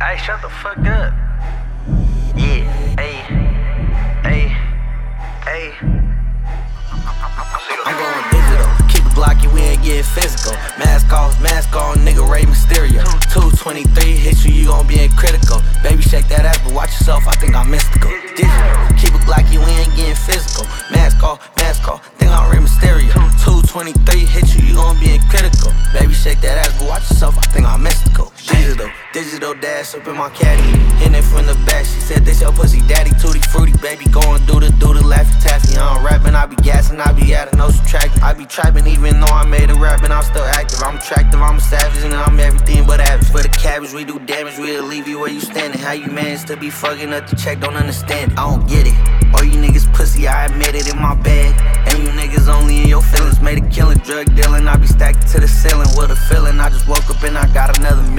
Hey, shut the fuck up. Yeah, hey, hey, hey. I'm going digital, keep it blocky, we ain't getting physical. Mask off, nigga Rey Mysterio. 223 hit you, you gon' be in critical. Baby shake that ass, but watch yourself, I think I'm mystical. Digital, keep it blocky, we ain't getting physical. Mask off, think I'm Rey Mysterio. 223 hit you, you gon' be in critical. Baby shake that ass, but watch yourself, I think I'm mystical. Digital dash up in my caddy, hitting it from the back. She said this your pussy daddy, tutti fruity, baby going do the laffy taffy. I'm rapping, I be gassing, I be adding no subtracting. I be trapping even though I made a rap and I'm still active. I'm attractive, I'm a savage and I'm everything but average. For the cabbage, we do damage, we'll leave you where you standing. How you manage to be fucking up the check, don't understand it. I don't get it. All you niggas pussy, I admit it in my bag. And you niggas only in your feelings, made a killing, drug dealing. I be stacking to the ceiling with a feeling. I just woke up and I got another